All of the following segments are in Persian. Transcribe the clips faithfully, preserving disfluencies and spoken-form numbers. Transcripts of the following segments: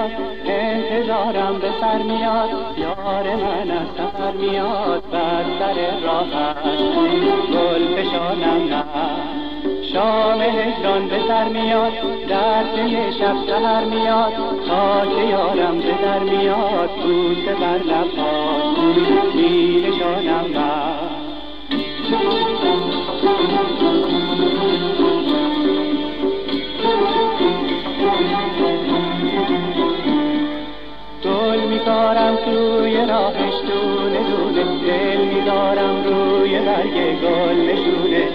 میاد، انتظارم به سر میاد، یار من از سفر میاد، بر سر راهش گل فشانم نه. شام هجران به سر میاد، در پی شب سحر میاد، تا که یارم به در میاد، بوسه بر لبهاش می نشانم من. گل میکارم توی راهش دونه دونه، دل میدارم روی برگ گل نشونه.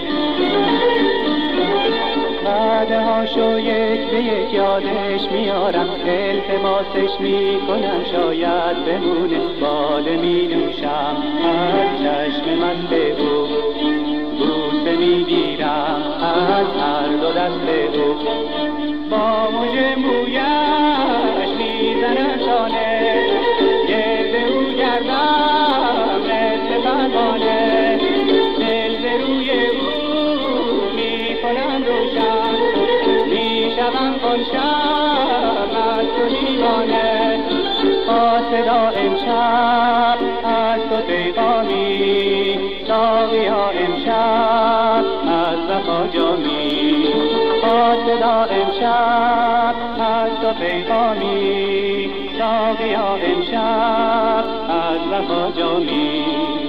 بعدهاشو یک به یک یادش میارم، التماسش میکنم شاید بمونه. باده می نوشم از چشم مست او، بوسه میگیرم از هر دو دست او. با مژه مویش میزنم شانه، گرد او گردم مثل پروانه. دل به روی او میکنم روشن، میشوم آن شب از تو دیوانه. با صدا امشب از تو پیغامی، ساقیا امشب از وفا جامی. با صدا امشب از تو پیغامی، ساقیا امشب از وفا جامی.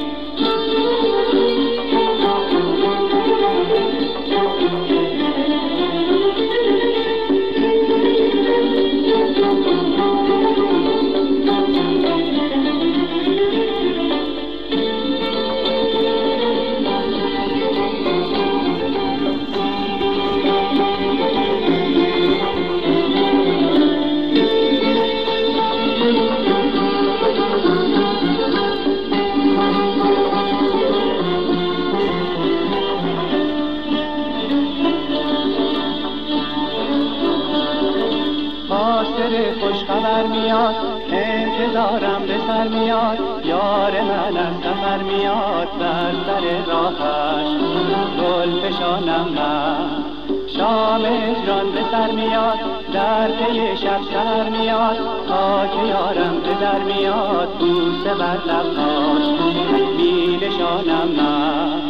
خوش خبر میاد، انتظارم به سر میاد، یار من از سفر میاد، بر سر راهش گل فشانم من. شام هجران به سر میاد، در پی شب سحر میاد، تا که یارم به در میاد، بوسه بر لبهاش می نشانم من.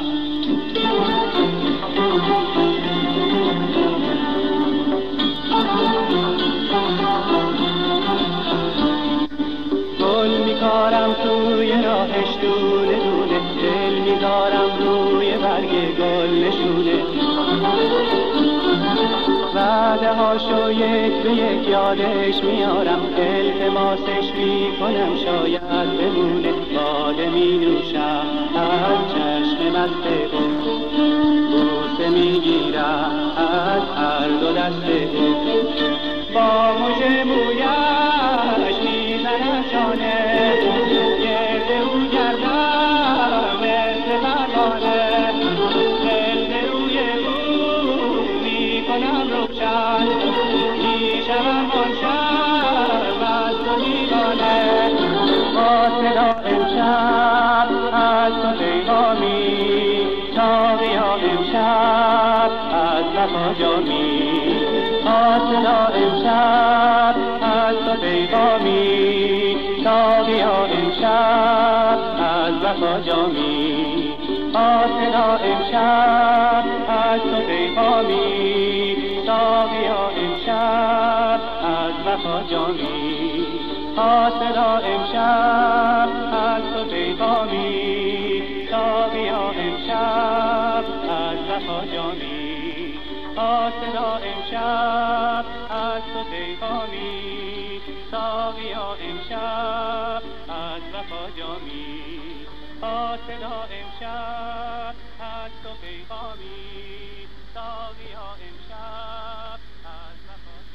گل میکارم توی راهش دونه دونه، دل میدارم روی برگ گل نشونه. وعدهاشو یک به یک یادش میارم، التماسش میکنم شاید بمونه. باده می نوشم از چشم مست او، بوسه میگیرم از هر دو دست او. با مژه مویش میزنم شانه، گرد او گردم مثل پروانه. دل به روی او میکنم روشن، میشوم آن شب از تو دیوانه. با صدا امشب از تو پیغامی، ساقیا امشب از وفا جامی. با صدا امشب از تو پیغامی، ساقیا امشب از وفا جامی. با صدا امشب از تو پیغامی، ساقیا امشب از وفا جامی. با صدا امشب از تو پیغامی، ساقیا امشب از وفا جامی. با صدا امشب از تو پیغامی، ساقیا امشب از وفا جامی. با صدا امشب از تو پیغامی، ساقیا امشب